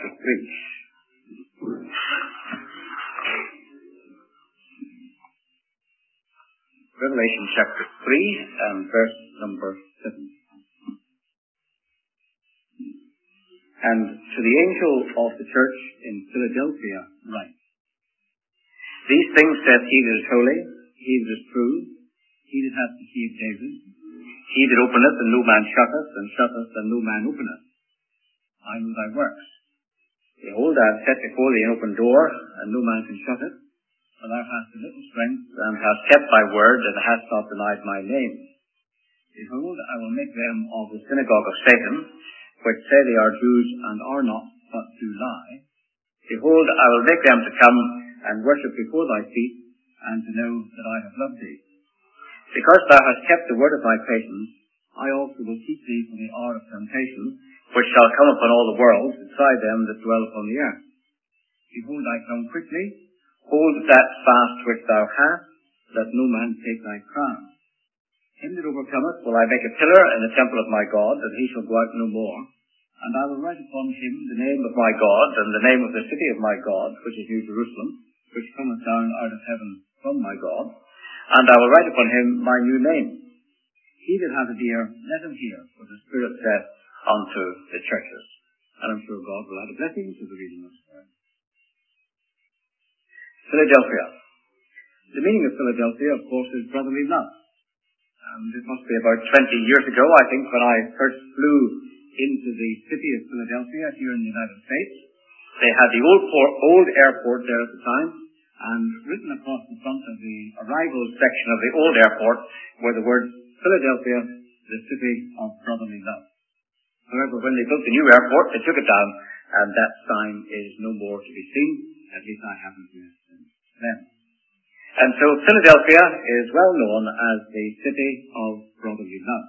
chapter 3. Revelation chapter 3 and verse number 7. And to the angel of the church in Philadelphia write, These things saith he that is holy, he that is true, he that hath the key of David, he that openeth and no man shutteth, and shutteth and no man openeth. I know thy works. Behold, I have set before thee an open door, and no man can shut it. For thou hast a little strength, and hast kept thy word, and hast not denied my name. Behold, I will make them of the synagogue of Satan, which say they are Jews, and are not, but do lie. Behold, I will make them to come and worship before thy feet, and to know that I have loved thee. Because thou hast kept the word of thy patience, I also will keep thee from the hour of temptation, which shall come upon all the world, to try them that dwell upon the earth. Behold, I come quickly. Hold that fast which thou hast, that no man take thy crown. Him that overcometh will I make a pillar in the temple of my God, that he shall go out no more. And I will write upon him the name of my God, and the name of the city of my God, which is New Jerusalem, which cometh down out of heaven from my God. And I will write upon him my new name. He that hath an ear, let him hear what the Spirit saith unto the churches. And I'm sure God will add a blessing to the reading of his word. Philadelphia. The meaning of Philadelphia, of course, is brotherly love. And it must be about 20 years ago, I think, when I first flew into the city of Philadelphia here in the United States. They had the old airport there at the time, and written across the front of the arrivals section of the old airport were the words, Philadelphia, the city of brotherly love. However, when they built the new airport, they took it down, and that sign is no more to be seen. At least I haven't seen it since then. And so Philadelphia is well known as the city of brotherly love.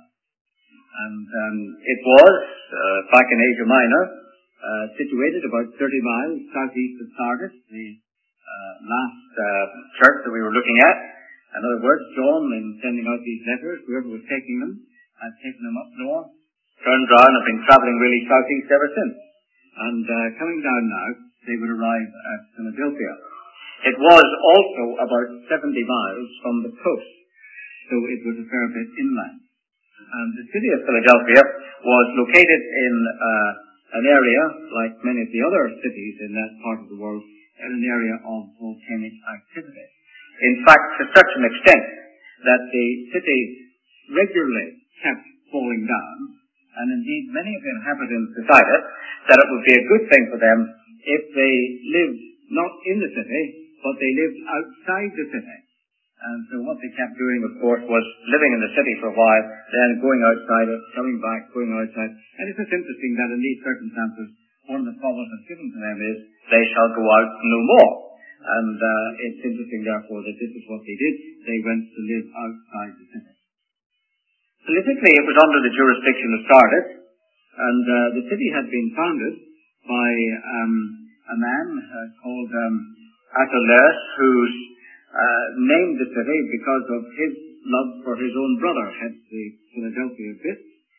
And it was, back in Asia Minor, situated about 30 miles southeast of Sardis, the last church that we were looking at. In other words, John, in sending out these letters, whoever was taking them, had taken them up north, turned round and been travelling really southeast ever since. And coming down now, they would arrive at Philadelphia. It was also about 70 miles from the coast, so it was a fair bit inland. And the city of Philadelphia was located in an area, like many of the other cities in that part of the world, in an area of volcanic activity. In fact, to such an extent that the city regularly kept falling down, and indeed many of the inhabitants decided that it would be a good thing for them if they lived not in the city, but they lived outside the city. And so what they kept doing, of course, was living in the city for a while, then going outside it, coming back, going outside. And it's just interesting that in these circumstances, one of the promises given to them is, they shall go out no more. And it's interesting, therefore, that this is what they did. They went to live outside the city. Politically, it was under the jurisdiction of Sardis, and the city had been founded by a man called Archelaus, who named the city because of his love for his own brother, hence the Philadelphia bit.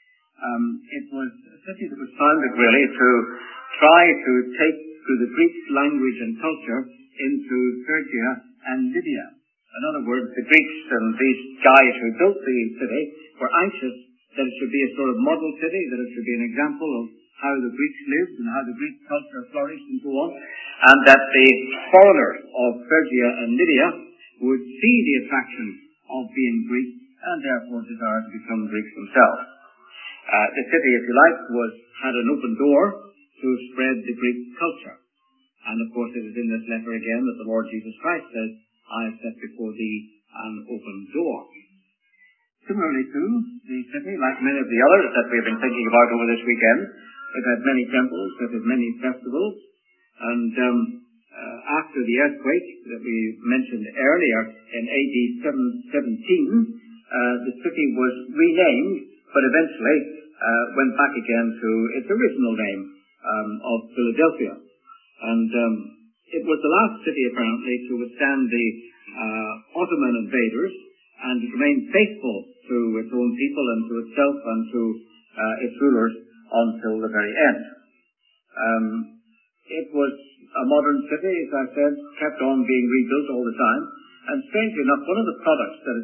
It was a city that was founded really to try to take the Greek language and culture into Phrygia and Lydia. In other words, the Greeks and these guys who built the city were anxious that it should be a sort of model city, that it should be an example of how the Greeks lived and how the Greek culture flourished and so on, and that the foreigners of Phrygia and Lydia would see the attraction of being Greek and therefore desire to become Greeks themselves. The city, if you like, had an open door to spread the Greek culture. And of course it is in this letter again that the Lord Jesus Christ says, I have set before thee an open door. Similarly too, the city, like many of the others that we've been thinking about over this weekend, it had many temples, it had many festivals, and after the earthquake that we mentioned earlier in AD 717, the city was renamed, but eventually went back again to its original name of Philadelphia. And it was the last city, apparently, to withstand the Ottoman invaders, and it remained faithful to its own people and to itself and to its rulers until the very end. It was a modern city, as I said, kept on being rebuilt all the time. And strangely enough, one of the products that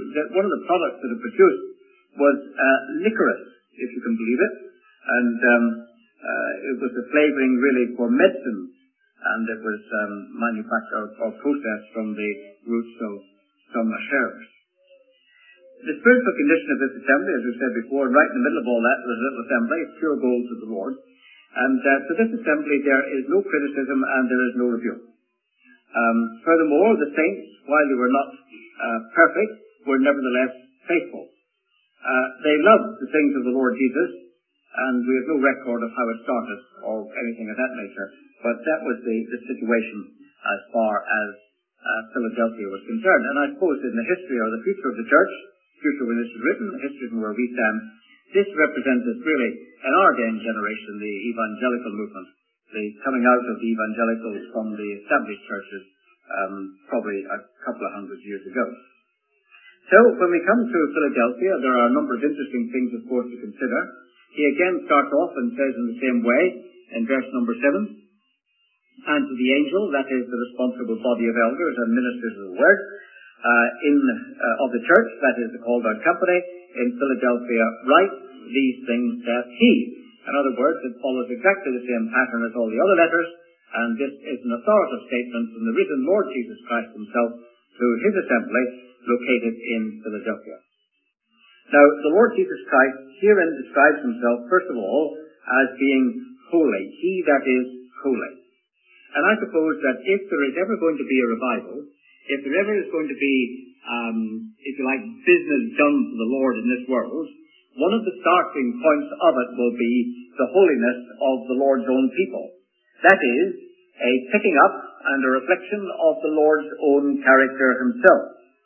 it produced was licorice, if you can believe it. And it was a flavoring really for medicine. And it was manufactured or processed from the roots of some herbs. The spiritual condition of this assembly, as we said before, and right in the middle of all that was a little assembly, pure gold to the Lord. And to this assembly there is no criticism and there is no rebuke. Furthermore, the saints, while they were not perfect, were nevertheless faithful. They loved the things of the Lord Jesus, and we have no record of how it started or anything of that nature, but that was the situation as far as Philadelphia was concerned. And I suppose in the history or the future of the church, future when this is written, the history from where we stand, this represents really, in our day and generation, the evangelical movement, the coming out of the evangelicals from the established churches, probably a couple of hundred years ago. So, when we come to Philadelphia, there are a number of interesting things, of course, to consider. He again starts off and says in the same way, in verse number 7, and to the angel, that is the responsible body of elders and ministers of the word, of the church, that is the called out company, in Philadelphia, write these things that he. In other words, it follows exactly the same pattern as all the other letters, and this is an authoritative statement from the risen Lord Jesus Christ himself to his assembly located in Philadelphia. Now, the Lord Jesus Christ herein describes himself, first of all, as being holy, he that is holy. And I suppose that if there is ever going to be a revival, if there ever is going to be, if you like, business done for the Lord in this world, one of the starting points of it will be the holiness of the Lord's own people. That is, a picking up and a reflection of the Lord's own character himself.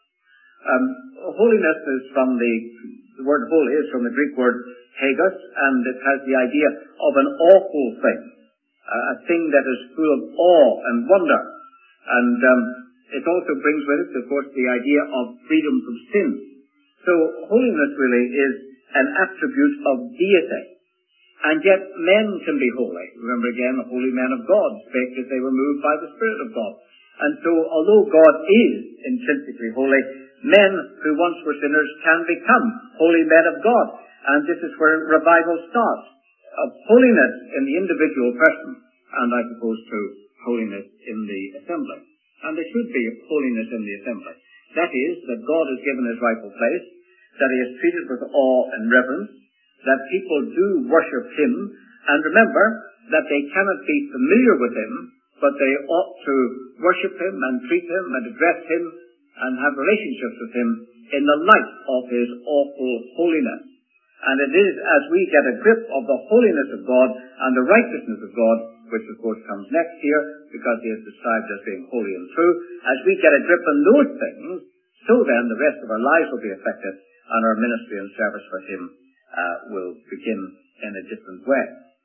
Holiness is from the word holy is from the Greek word hagios, and it has the idea of an awful thing, a thing that is full of awe and wonder. And it also brings with it, of course, the idea of freedom from sin. So holiness really is an attribute of deity. And yet men can be holy. Remember again, the holy men of God spake as they were moved by the Spirit of God. And so, although God is intrinsically holy, men who once were sinners can become holy men of God. And this is where revival starts, of holiness in the individual person, and I suppose too, holiness in the assembly. And there should be holiness in the assembly. That is, that God is given his rightful place, that he is treated with awe and reverence, that people do worship him, and remember that they cannot be familiar with him, but they ought to worship him and treat him and address him and have relationships with him in the light of his awful holiness. And it is as we get a grip of the holiness of God and the righteousness of God, which of course comes next here, because he is described as being holy and true, as we get a grip on those things, so then the rest of our lives will be affected, and our ministry and service for him will begin in a different way.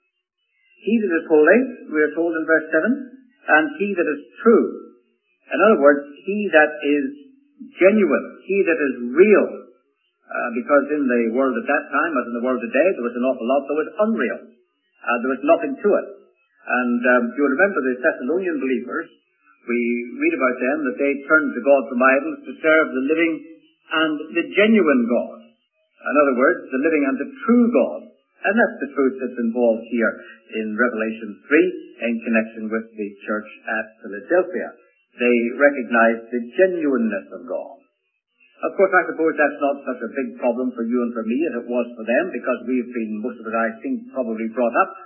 He that is holy, we are told in verse 7, and he that is true. In other words, he that is genuine, he that is real. Because in the world at that time, as in the world today, there was an awful lot that was unreal. There was nothing to it. And you'll remember the Thessalonian believers, we read about them that they turned to God from idols to serve the living and the genuine God. In other words, the living and the true God. And that's the truth that's involved here in Revelation 3 in connection with the church at Philadelphia. They recognized the genuineness of God. Of course, I suppose that's not such a big problem for you and for me as it was for them, because we've been, most of us, I think, probably brought up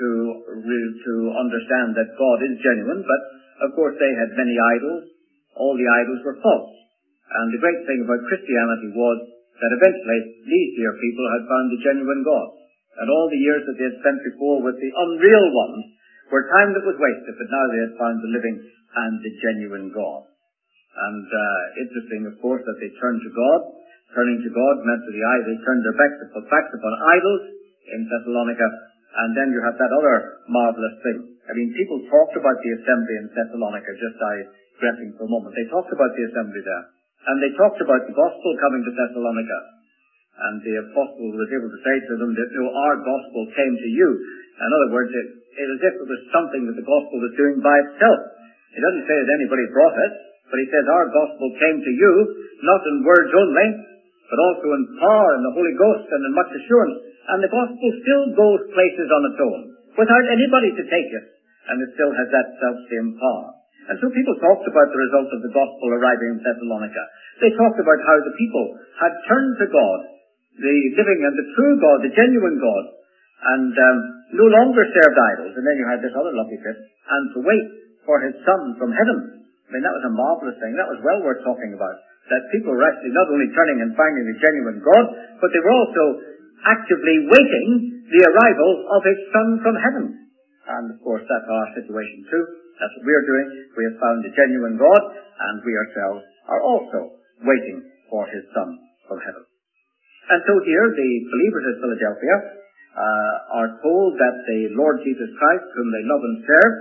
to understand that God is genuine, but of course they had many idols. All the idols were false. And the great thing about Christianity was that eventually these dear people had found the genuine God. And all the years that they had spent before with the unreal ones were time that was wasted, but now they had found the living and the genuine God. And interesting, of course, that they turned to God. Turning to God meant to the eye, they turned their backs upon idols in Thessalonica. And then you have that other marvelous thing. I mean, people talked about the assembly in Thessalonica, just digressing for a moment. They talked about the assembly there. And they talked about the gospel coming to Thessalonica. And the apostle was able to say to them that, our gospel came to you In other words, it is as if it was something that the gospel was doing by itself. He doesn't say that anybody brought it, but he says our gospel came to you, not in words only, but also in power and the Holy Ghost and in much assurance. And the gospel still goes places on its own, without anybody to take it, and it still has that self-same power. And so people talked about the result of the gospel arriving in Thessalonica. They talked about how the people had turned to God, the living and the true God, the genuine God, and no longer served idols. And then you had this other lovely bit, and to wait for his Son from heaven. I mean, that was a marvelous thing. That was well worth talking about. That people were actually not only turning and finding the genuine God, but they were also actively waiting the arrival of his Son from heaven. And of course, that's our situation too. That's what we're doing. We have found the genuine God, and we ourselves are also waiting for his Son from heaven. And so here, the believers at Philadelphia are told that the Lord Jesus Christ, whom they love and serve,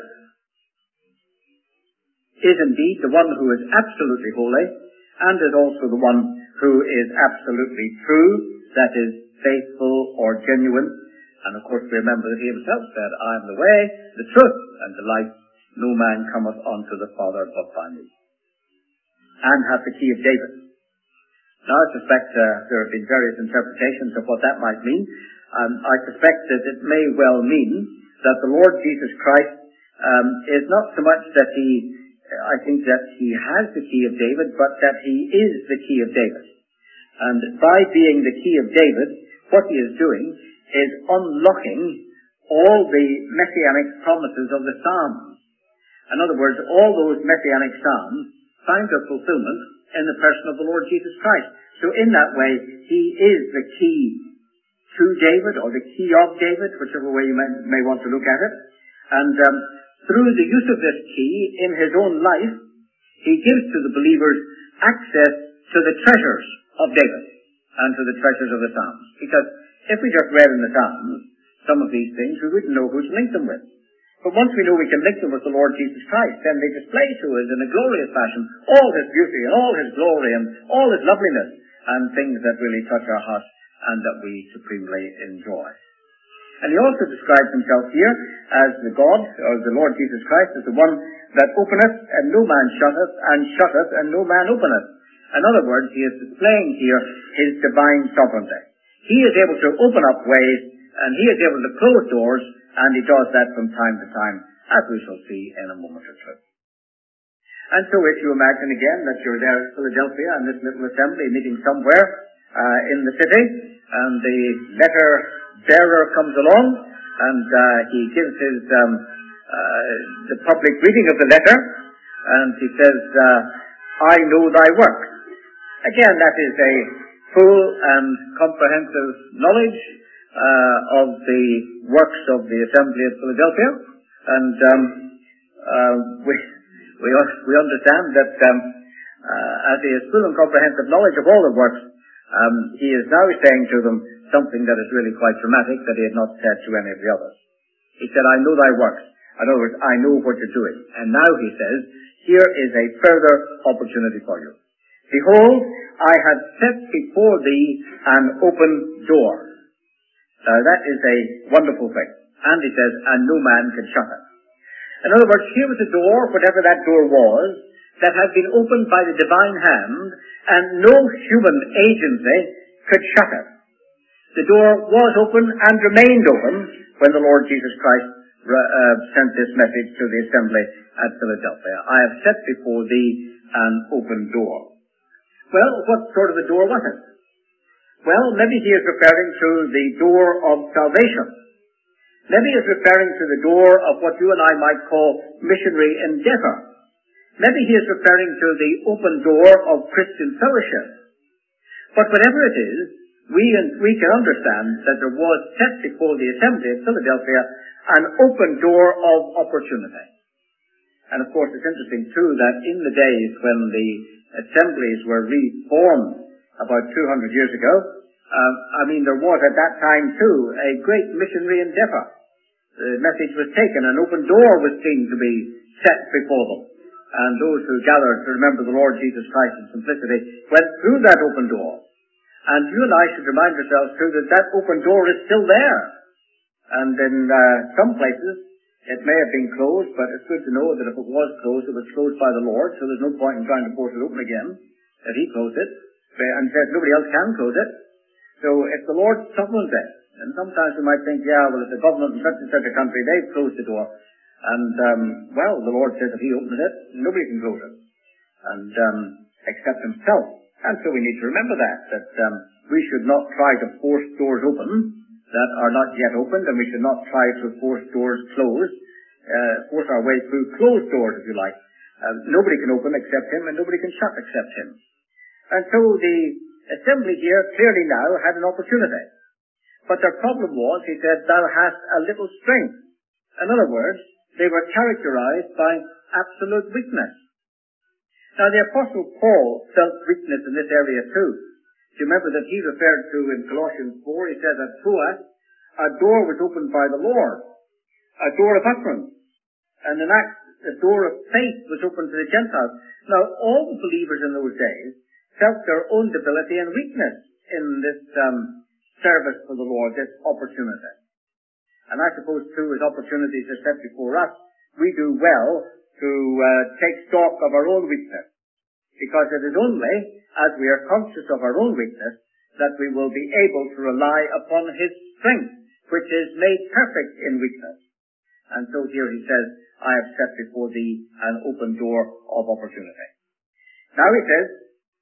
is indeed the one who is absolutely holy, and is also the one who is absolutely true, that is, faithful or genuine. And of course we remember that he himself said, I am the way, the truth, and the life. No man cometh unto the Father but by me. And hath the key of David. Now I suspect there have been various interpretations of what that might mean. I suspect that it may well mean that the Lord Jesus Christ is not so much that I think that he has the key of David, but that he is the key of David. And by being the key of David, what he is doing is unlocking all the messianic promises of the Psalms. In other words, all those messianic Psalms find their fulfillment in the person of the Lord Jesus Christ. So in that way, he is the key to David, or the key of David, whichever way you may want to look at it. And through the use of this key in his own life, he gives to the believers access to the treasures of David and to the treasures of the Psalms. Because if we just read in the Psalms some of these things, we wouldn't know who to link them with. But once we know we can link them with the Lord Jesus Christ, then they display to us in a glorious fashion all his beauty and all his glory and all his loveliness, and things that really touch our hearts and that we supremely enjoy. And he also describes himself here as the God, or the Lord Jesus Christ, as the one that openeth and no man shutteth, and shutteth and no man openeth. In other words, he is displaying here his divine sovereignty. He is able to open up ways, and he is able to close doors, and he does that from time to time, as we shall see in a moment or two. And so if you imagine again that you're there at Philadelphia and this little assembly meeting somewhere in the city, and the letter bearer comes along, and he gives his the public reading of the letter, and he says, I know thy work. Again, that is a full and comprehensive knowledge of the works of the assembly of Philadelphia, and we understand that as he has full and comprehensive knowledge of all the works, he is now saying to them something that is really quite dramatic that he had not said to any of the others. He said, I know thy works. In other words, I know what you're doing. And now he says, here is a further opportunity for you. Behold, I have set before thee an open door. Now that is a wonderful thing. And he says, and no man can shut it. In other words, here was a door, whatever that door was, that had been opened by the divine hand, and no human agency could shut it. The door was open and remained open when the Lord Jesus Christ sent this message to the assembly at Philadelphia. I have set before thee an open door. Well, what sort of a door was it? Well, maybe he is referring to the door of salvation. Maybe he is referring to the door of what you and I might call missionary endeavor. Maybe he is referring to the open door of Christian fellowship. But whatever it is, we can understand that there was set before the assembly at Philadelphia an open door of opportunity. And of course it's interesting too that in the days when the assemblies were reformed about 200 years ago, there was at that time too a great missionary endeavor. The message was taken, an open door was seen to be set before them. And those who gathered to remember the Lord Jesus Christ in simplicity went through that open door. And you and I should remind ourselves too that that open door is still there. And in some places, it may have been closed, but it's good to know that if it was closed by the Lord, so there's no point in trying to force it open again, that He closed it, and says nobody else can close it. So it's the Lord's sovereignty. And sometimes we might think, yeah, well, if the government in such a country, they've closed the door. And, well, the Lord says if He opens it, nobody can close it. And, except Himself. And so we need to remember that we should not try to force doors open that are not yet opened, and we should not try to force doors closed, force our way through closed doors, if you like. Nobody can open except Him, and nobody can shut except Him. And so the assembly here clearly now had an opportunity. But their problem was, he said, thou hast a little strength. In other words, they were characterized by absolute weakness. Now the Apostle Paul felt weakness in this area too. Do you remember that he referred to in Colossians 4, he says, at Troas, a door was opened by the Lord, a door of utterance. And in Acts, the door of faith was opened to the Gentiles. Now all the believers in those days felt their own debility and weakness in this service for the Lord, this opportunity. And I suppose too, as opportunities are set before us, we do well to take stock of our own weakness. Because it is only as we are conscious of our own weakness that we will be able to rely upon His strength, which is made perfect in weakness. And so here he says, I have set before thee an open door of opportunity. Now he says,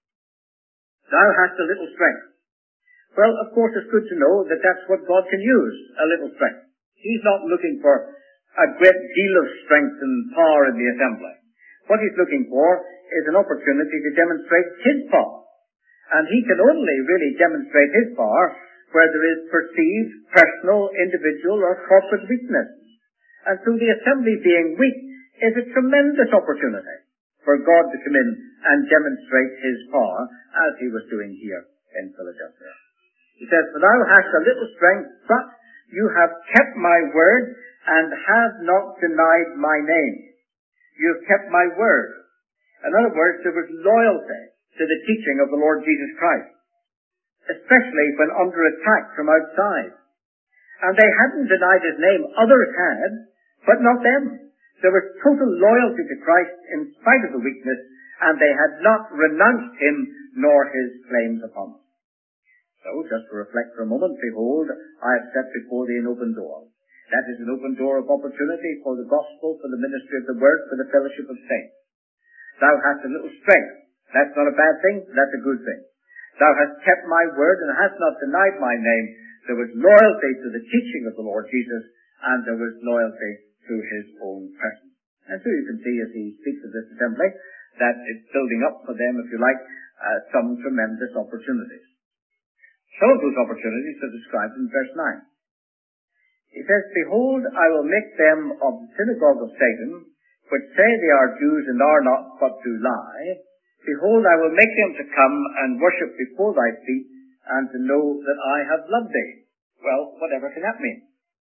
thou hast a little strength. Well, of course it's good to know that that's what God can use, a little strength. He's not looking for a great deal of strength and power in the assembly. What He's looking for is an opportunity to demonstrate His power. And He can only really demonstrate His power where there is perceived, personal, individual, or corporate weakness. And so the assembly being weak is a tremendous opportunity for God to come in and demonstrate His power, as He was doing here in Philadelphia. He says, for thou hast a little strength, but you have kept my word and have not denied my name. You have kept my word. In other words, there was loyalty to the teaching of the Lord Jesus Christ, especially when under attack from outside. And they hadn't denied His name. Others had, but not them. There was total loyalty to Christ in spite of the weakness, and they had not renounced Him nor His claims upon them. So, just to reflect for a moment, behold, I have set before thee an open door. That is an open door of opportunity for the gospel, for the ministry of the word, for the fellowship of saints. Thou hast a little strength. That's not a bad thing, that's a good thing. Thou hast kept my word and hast not denied my name. There was loyalty to the teaching of the Lord Jesus, and there was loyalty to His own person. And so you can see as he speaks of this assembly, that it's building up for them, if you like, some tremendous opportunities. Some of those opportunities are described in verse 9. He says, behold, I will make them of the synagogue of Satan, which say they are Jews and are not, but do lie. Behold, I will make them to come and worship before thy feet, and to know that I have loved thee. Well, whatever can that mean?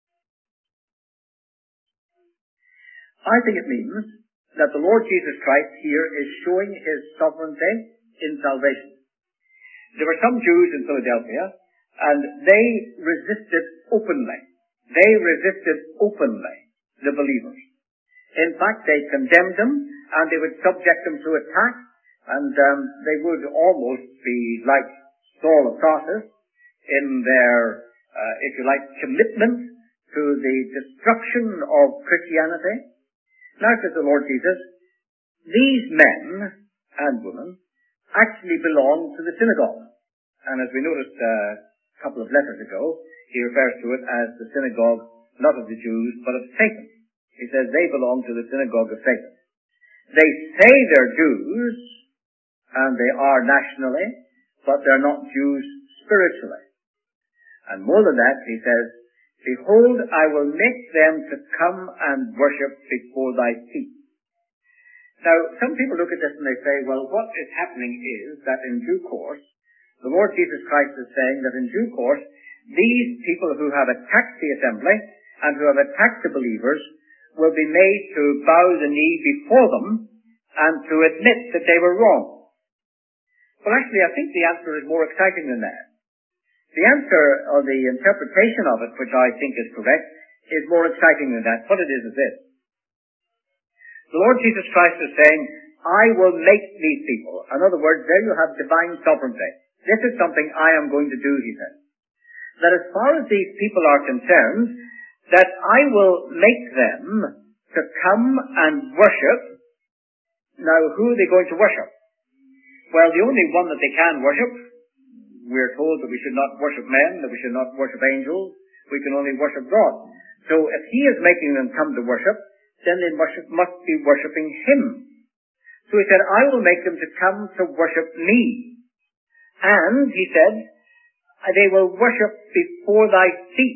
I think it means that the Lord Jesus Christ here is showing His sovereignty in salvation. There were some Jews in Philadelphia, and they resisted openly. They resisted openly the believers. In fact, they condemned them, and they would subject them to attack, and they would almost be like Saul of Tarsus in their, if you like, commitment to the destruction of Christianity. Now, says the Lord Jesus, these men and women actually belong to the synagogue. And as we noticed a couple of letters ago, he refers to it as the synagogue, not of the Jews, but of Satan. He says they belong to the synagogue of Satan. They say they're Jews, and they are nationally, but they're not Jews spiritually. And more than that, he says, behold, I will make them to come and worship before thy feet. Now, some people look at this and they say, well, what is happening is that in due course, the Lord Jesus Christ is saying that in due course, these people who have attacked the assembly and who have attacked the believers will be made to bow the knee before them and to admit that they were wrong. Well, actually, I think the answer is more exciting than that. The answer, or the interpretation of it, which I think is correct, is more exciting than that. What it is this. The Lord Jesus Christ is saying, I will make these people. In other words, there you have divine sovereignty. This is something I am going to do, he says. That as far as these people are concerned, that I will make them to come and worship. Now, who are they going to worship? Well, the only one that they can worship, we're told that we should not worship men, that we should not worship angels, we can only worship God. So if he is making them come to worship, then they must be worshipping him. So he said, I will make them to come to worship me. And, he said, they will worship before thy feet.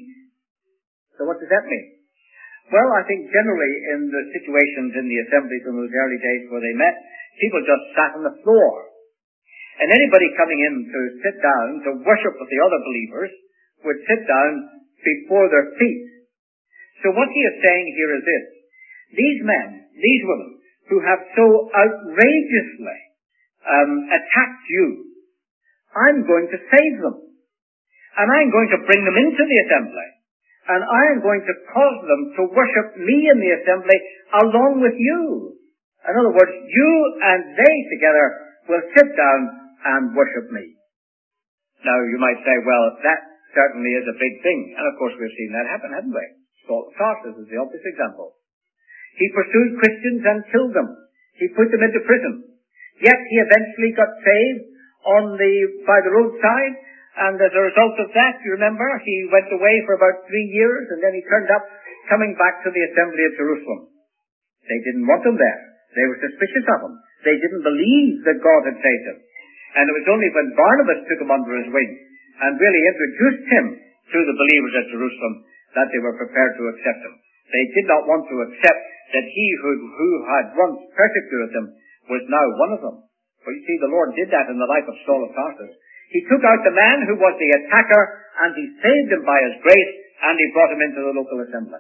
So what does that mean? Well, I think generally in the situations in the assemblies in those early days where they met, people just sat on the floor. And anybody coming in to sit down to worship with the other believers would sit down before their feet. So what he is saying here is this. These men, these women, who have so outrageously attacked you, I'm going to save them. And I'm going to bring them into the assembly. And I am going to cause them to worship me in the assembly along with you. In other words, you and they together will sit down and worship me. Now, you might say, well, that certainly is a big thing. And of course, we've seen that happen, haven't we? Saul of Tarsus is the obvious example. He pursued Christians and killed them. He put them into prison. Yet he eventually got saved by the roadside. And as a result of that, you remember, he went away for about 3 years, and then he turned up, coming back to the assembly of Jerusalem. They didn't want him there. They were suspicious of him. They didn't believe that God had saved him. And it was only when Barnabas took him under his wing and really introduced him to the believers at Jerusalem that they were prepared to accept him. They did not want to accept that he who had once persecuted them was now one of them. For you see, the Lord did that in the life of Saul of Tarsus. He took out the man who was the attacker, and he saved him by his grace, and he brought him into the local assembly.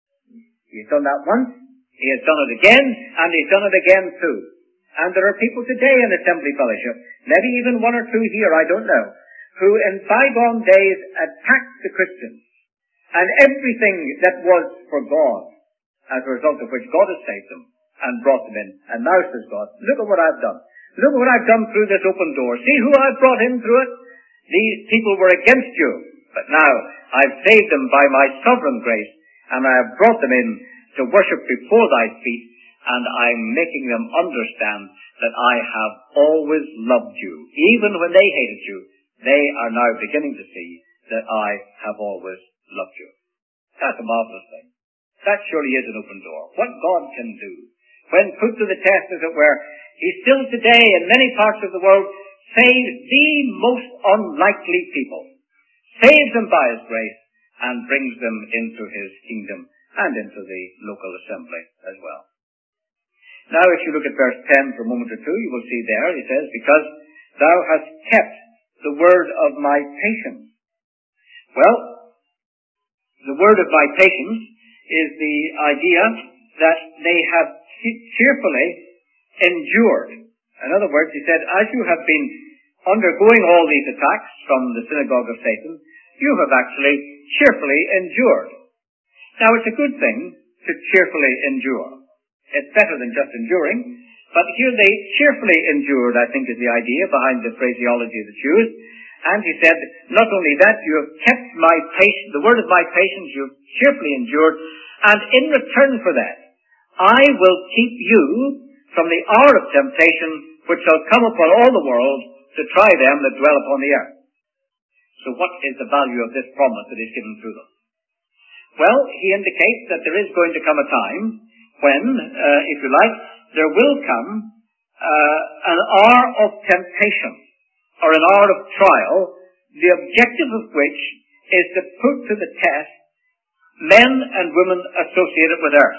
He has done that once, he has done it again, and he's done it again too. And there are people today in Assembly Fellowship, maybe even 1 or 2 here, I don't know, who in bygone days attacked the Christians, and everything that was for God, as a result of which God has saved them, and brought them in. And now says God, look at what I've done. Look what I've done through this open door. See who I've brought in through it? These people were against you. But now I've saved them by my sovereign grace, and I have brought them in to worship before thy feet, and I'm making them understand that I have always loved you. Even when they hated you, they are now beginning to see that I have always loved you. That's a marvelous thing. That surely is an open door. What God can do, when put to the test, as it were, he still today in many parts of the world saves the most unlikely people, saves them by his grace, and brings them into his kingdom and into the local assembly as well. Now, if you look at verse 10 for a moment or two, you will see there, he says, because thou hast kept the word of my patience. Well, the word of my patience is the idea that they have cheerfully endured. In other words, he said, as you have been undergoing all these attacks from the synagogue of Satan, you have actually cheerfully endured. Now, it's a good thing to cheerfully endure. It's better than just enduring, but here they cheerfully endured, I think, is the idea behind the phraseology that's used. And he said, not only that, you have kept my patience, the word of my patience, you have cheerfully endured, and in return for that, I will keep you from the hour of temptation which shall come upon all the world to try them that dwell upon the earth. So what is the value of this promise that is given to them? Well, he indicates that there is going to come a time when, if you like, there will come an hour of temptation, or an hour of trial, the objective of which is to put to the test men and women associated with earth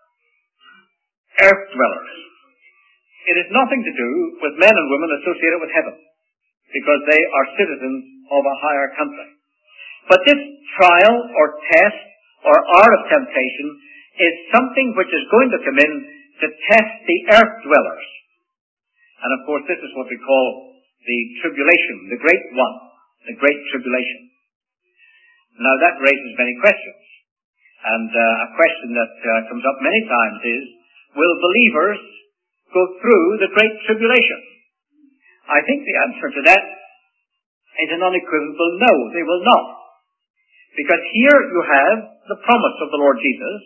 dwellers. It has nothing to do with men and women associated with heaven, because they are citizens of a higher country. But this trial or test or hour of temptation is something which is going to come in to test the earth dwellers. And of course, this is what we call the tribulation, the great one, the Great Tribulation. Now that raises many questions. And a question that comes up many times is, will believers go through the Great Tribulation? I think the answer to that is an unequivocal no, they will not. Because here you have the promise of the Lord Jesus,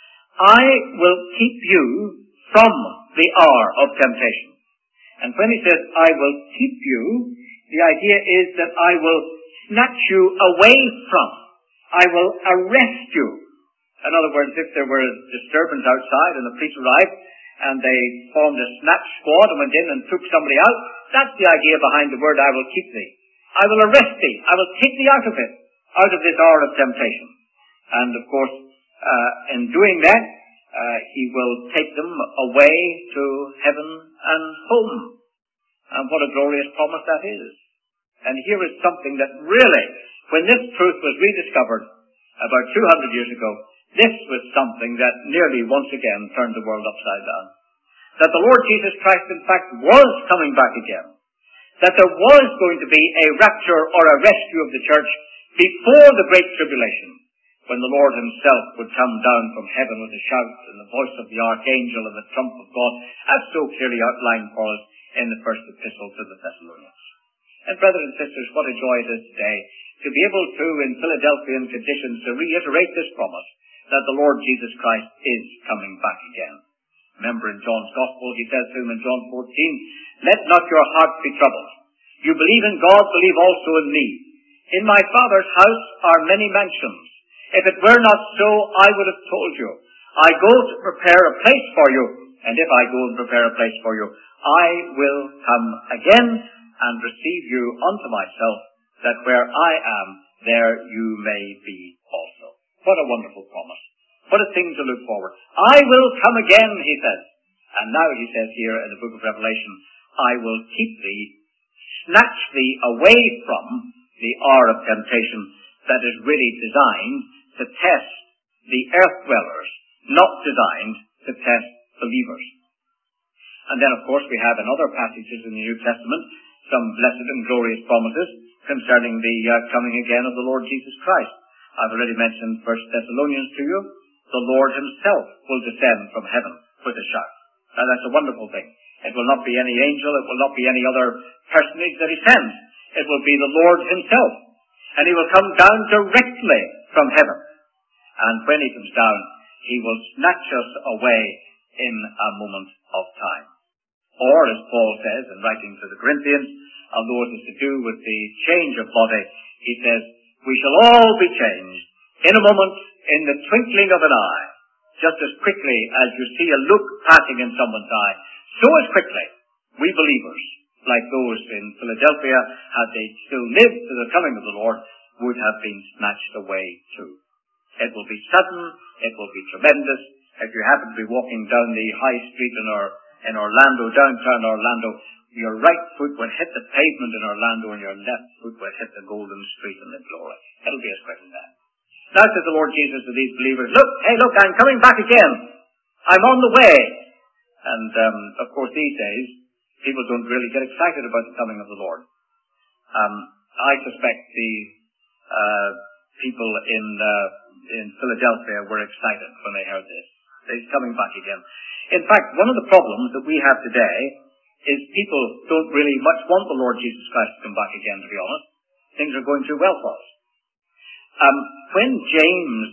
I will keep you from the hour of temptation. And when he says, I will keep you, the idea is that I will snatch you away from. I will arrest you. In other words, if there were a disturbance outside and the police arrived and they formed a snatch squad and went in and took somebody out, that's the idea behind the word, I will keep thee. I will arrest thee. I will take thee out of it, out of this hour of temptation. And of course, in doing that, he will take them away to heaven and home. And what a glorious promise that is. And here is something that really, when this truth was rediscovered about 200 years ago, this was something that nearly once again turned the world upside down. That the Lord Jesus Christ, in fact, was coming back again. That there was going to be a rapture or a rescue of the church before the Great Tribulation, when the Lord himself would come down from heaven with a shout and the voice of the archangel and the trump of God, as so clearly outlined for us in the first epistle to the Thessalonians. And brothers and sisters, what a joy it is today to be able to, in Philadelphian conditions, to reiterate this promise that the Lord Jesus Christ is coming back again. Remember in John's Gospel, he says to him in John 14, let not your heart be troubled. You believe in God, believe also in me. In my Father's house are many mansions. If it were not so, I would have told you. I go to prepare a place for you, and if I go and prepare a place for you, I will come again and receive you unto myself, that where I am, there you may be also. What a wonderful promise. What a thing to look forward. I will come again, he says. And now he says here in the book of Revelation, I will keep thee, snatch thee away from the hour of temptation that is really designed to test the earth dwellers, not designed to test believers. And then, of course, we have in other passages in the New Testament some blessed and glorious promises concerning the coming again of the Lord Jesus Christ. I've already mentioned 1 Thessalonians to you. The Lord himself will descend from heaven with a shout. Now that's a wonderful thing. It will not be any angel, it will not be any other personage that he sends. It will be the Lord himself. And he will come down directly from heaven. And when he comes down, he will snatch us away in a moment of time. Or, as Paul says in writing to the Corinthians, although it is to do with the change of body, he says, we shall all be changed in a moment, in the twinkling of an eye. Just as quickly as you see a look passing in someone's eye, so as quickly we believers, like those in Philadelphia, had they still lived to the coming of the Lord, would have been snatched away too. It will be sudden, it will be tremendous. If you happen to be walking down the high street in Orlando, downtown Orlando, your right foot will hit the pavement in Orlando and your left foot will hit the golden street in the glory. It'll be as quick as that. Now says the Lord Jesus to these believers, look, I'm coming back again. I'm on the way. And, of course, these days, people don't really get excited about the coming of the Lord. I suspect the people in Philadelphia were excited when they heard this. He's coming back again. In fact, one of the problems that we have today is people don't really much want the Lord Jesus Christ to come back again, to be honest. Things are going too well for us. When James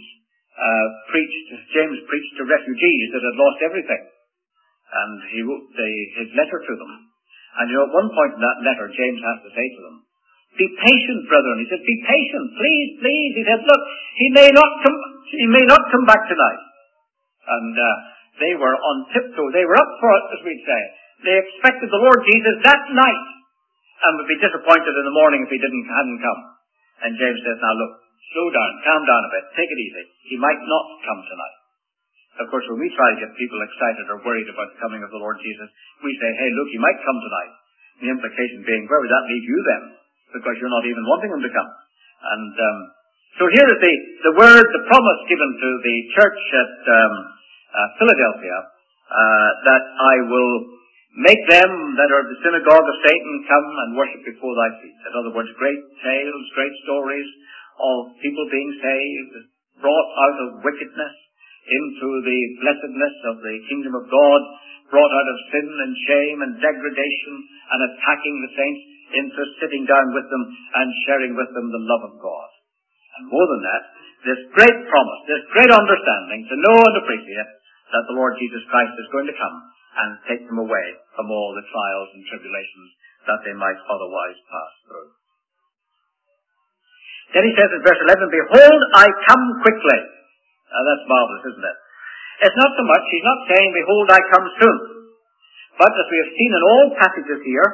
preached to refugees that had lost everything, and he wrote his letter to them. And at one point in that letter, James has to say to them, be patient, brethren. He said, be patient, please, please. He said, look, he may not come back tonight. And they were on tiptoe. They were up for it, as we'd say. They expected the Lord Jesus that night, and would be disappointed in the morning if he hadn't come. And James says, now look, slow down, calm down a bit, take it easy. He might not come tonight. Of course, when we try to get people excited or worried about the coming of the Lord Jesus, we say, hey, look, he might come tonight. The implication being, where would that leave you then? Because you're not even wanting him to come. And so here is the word, the promise given to the church at Philadelphia, that I will Make them that are the synagogue of Satan come and worship before thy feet. In other words, great tales, great stories of people being saved, brought out of wickedness into the blessedness of the kingdom of God, brought out of sin and shame and degradation and attacking the saints into sitting down with them and sharing with them the love of God. And more than that, this great promise, this great understanding to know and appreciate that the Lord Jesus Christ is going to come and take them away from all the trials and tribulations that they might otherwise pass through. Then he says in verse 11, Behold, I come quickly. Now that's marvelous, isn't it? It's not so much, he's not saying, Behold, I come soon. But as we have seen in all passages here,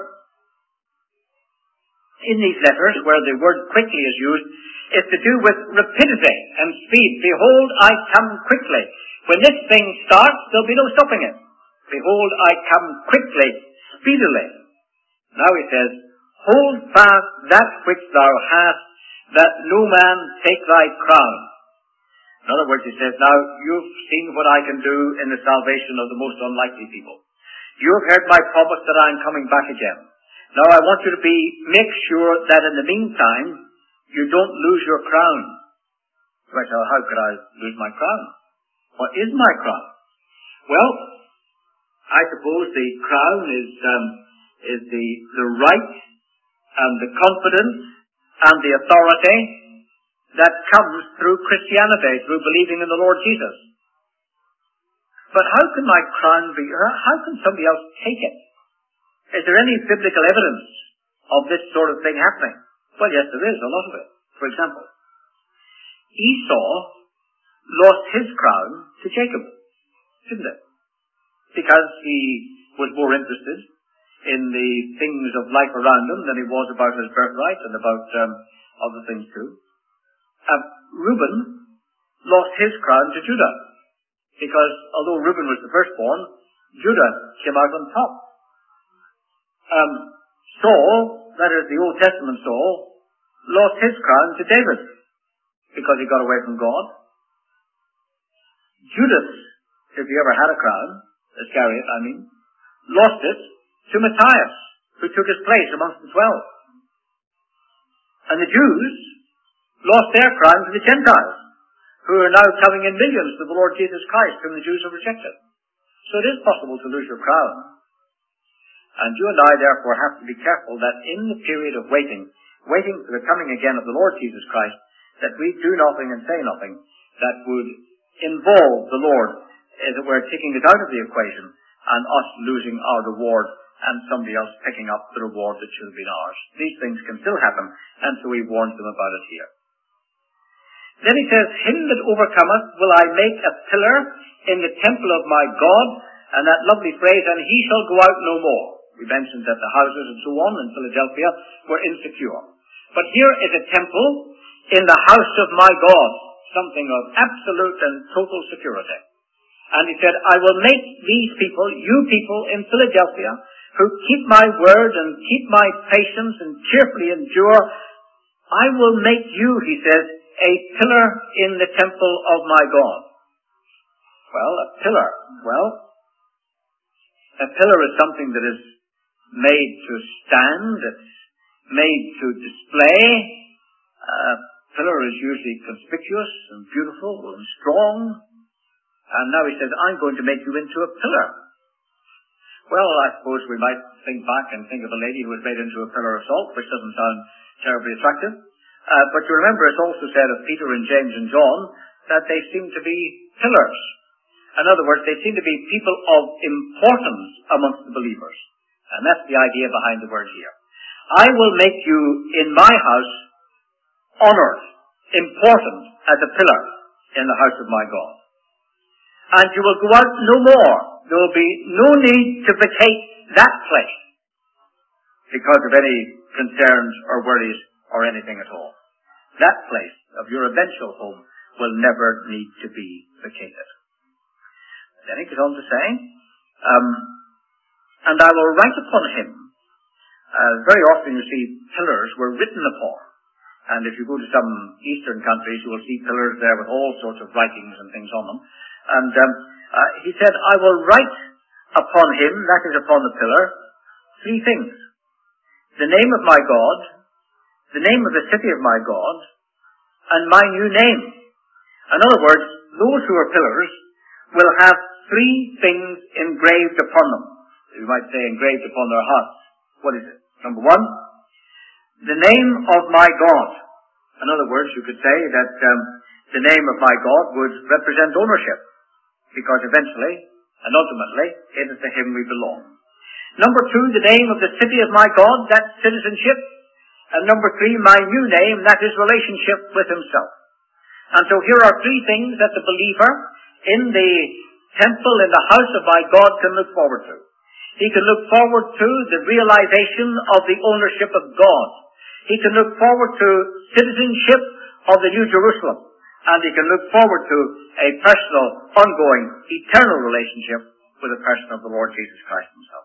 in these letters, where the word quickly is used, is to do with rapidity and speed. Behold, I come quickly. When this thing starts, there'll be no stopping it. Behold, I come quickly, speedily. Now he says, Hold fast that which thou hast, that no man take thy crown. In other words, he says, now you've seen what I can do in the salvation of the most unlikely people. You've heard my promise that I'm coming back again. Now I want you to make sure that in the meantime, you don't lose your crown. Right, how could I lose my crown? What is my crown? Well, I suppose the crown is the right and the confidence and the authority that comes through Christianity, through believing in the Lord Jesus. But how can my crown be, how can somebody else take it? Is there any biblical evidence of this sort of thing happening? Well, yes, there is, a lot of it. For example, Esau lost his crown to Jacob, didn't it? Because he was more interested in the things of life around him than he was about his birthright and about other things too. Reuben lost his crown to Judah, because although Reuben was the firstborn, Judah came out on top. Saul, that is the Old Testament Saul, lost his crown to David, because he got away from God. Judas, if he ever had a crown, Iscariot, lost it to Matthias, who took his place amongst the 12. And the Jews lost their crown to the Gentiles, who are now coming in millions to the Lord Jesus Christ, whom the Jews have rejected. So it is possible to lose your crown. And you and I therefore have to be careful that in the period of waiting for the coming again of the Lord Jesus Christ, that we do nothing and say nothing that would involve the Lord, as it were, taking it out of the equation and us losing our reward and somebody else picking up the reward that should have been ours. These things can still happen, and so he warns them about it here. Then he says, Him that overcometh will I make a pillar in the temple of my God, and that lovely phrase, and he shall go out no more. We mentioned that the houses and so on in Philadelphia were insecure. But here is a temple in the house of my God, something of absolute and total security. And he said, I will make these people, you people in Philadelphia, who keep my word and keep my patience and cheerfully endure, I will make you, he says, a pillar in the temple of my God. Well, a pillar. Well, a pillar is something that is made to stand, it's made to display. A pillar is usually conspicuous and beautiful and strong. And now he says, I'm going to make you into a pillar. Well, I suppose we might think back and think of a lady who was made into a pillar of salt, which doesn't sound terribly attractive. But you remember it's also said of Peter and James and John that they seem to be pillars. In other words, they seem to be people of importance amongst the believers. And that's the idea behind the word here. I will make you in my house honored, important as a pillar in the house of my God. And you will go out no more. There will be no need to vacate that place because of any concerns or worries or anything at all. That place of your eventual home will never need to be vacated. Then he goes on to say, and I will write upon him. Very often you see pillars were written upon. And if you go to some eastern countries, you will see pillars there with all sorts of writings and things on them. And he said, I will write upon him, that is upon the pillar, three things. The name of my God, the name of the city of my God, and my new name. In other words, those who are pillars will have three things engraved upon them. You might say engraved upon their hearts. What is it? Number one, the name of my God. In other words, you could say that the name of my God would represent ownership, because eventually and ultimately it is to him we belong. Number two, the name of the city of my God, that's citizenship. And number three, my new name, that is relationship with himself. And so here are three things that the believer in the temple, in the house of my God, can look forward to. He can look forward to the realization of the ownership of God. He can look forward to citizenship of the New Jerusalem. And he can look forward to a personal, ongoing, eternal relationship with the person of the Lord Jesus Christ himself.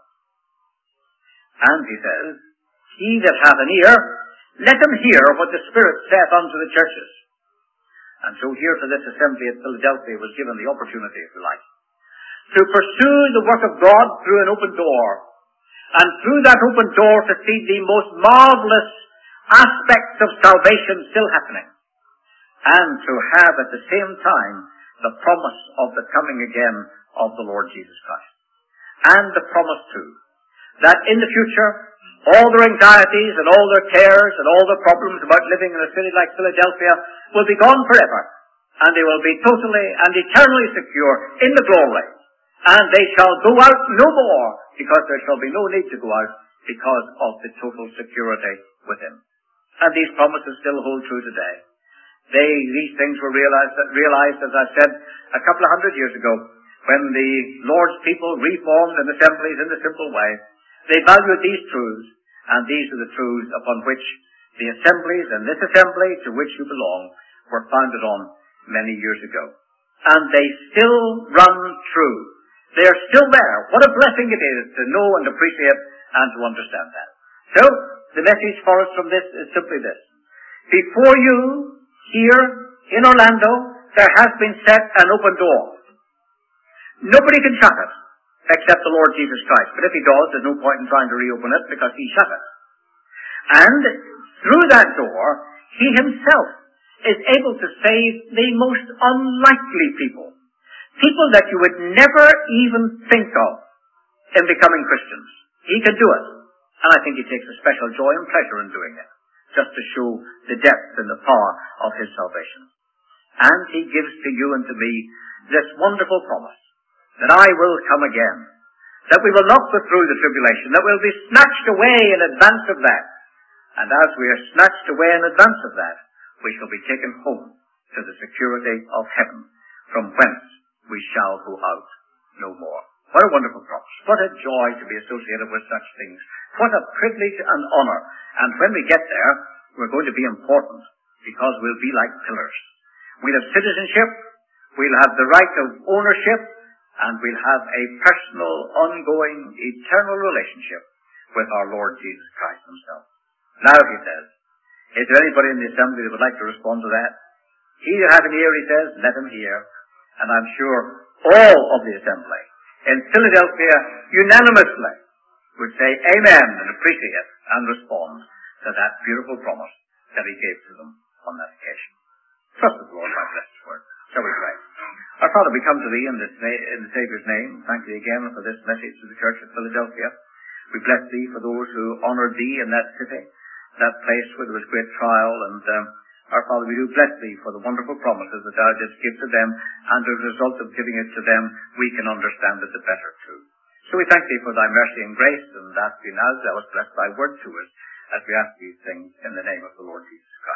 And he says, he that hath an ear, let him hear what the Spirit saith unto the churches. And so here to this assembly at Philadelphia was given the opportunity, if you like, to pursue the work of God through an open door. And through that open door to see the most marvelous aspects of salvation still happening. And to have at the same time the promise of the coming again of the Lord Jesus Christ. And the promise too, that in the future, all their anxieties and all their cares and all their problems about living in a city like Philadelphia will be gone forever. And they will be totally and eternally secure in the glory. And they shall go out no more, because there shall be no need to go out because of the total security with him. And these promises still hold true today. These things were realized, as I said, a couple of hundred years ago, when the Lord's people reformed in assemblies in the simple way. They valued these truths, and these are the truths upon which the assemblies and this assembly to which you belong were founded on many years ago. And they still run true. They are still there. What a blessing it is to know and appreciate and to understand that. So, the message for us from this is simply this. Before you, here in Orlando, there has been set an open door. Nobody can shut it, except the Lord Jesus Christ. But if he does, there's no point in trying to reopen it, because he shut it. And through that door, he himself is able to save the most unlikely people. People that you would never even think of in becoming Christians. He can do it. And I think he takes a special joy and pleasure in doing it, just to show the depth and the power of his salvation. And he gives to you and to me this wonderful promise, that I will come again, that we will not go through the tribulation, that we'll be snatched away in advance of that. And as we are snatched away in advance of that, we shall be taken home to the security of heaven, from whence we shall go out no more. What a wonderful promise. What a joy to be associated with such things. What a privilege and honor. And when we get there, we're going to be important, because we'll be like pillars. We'll have citizenship, we'll have the right of ownership, and we'll have a personal, ongoing, eternal relationship with our Lord Jesus Christ himself. Now, he says, is there anybody in the assembly that would like to respond to that? He that hath an ear, he says, let him hear. And I'm sure all of the assembly in Philadelphia unanimously would say amen and appreciate and respond to that beautiful promise that he gave to them on that occasion. Trust the Lord by blessed word. Shall we pray? Our Father, we come to thee in the Saviour's name. Thank thee again for this message to the church of Philadelphia. We bless thee for those who honoured thee in that city, that place where there was great trial. And our Father, we do bless thee for the wonderful promises that thou didst give to them, and as a result of giving it to them, we can understand it the better too. So we thank thee for thy mercy and grace, and ask thee now that thou hast blessed thy word to us, as we ask these things in the name of the Lord Jesus Christ.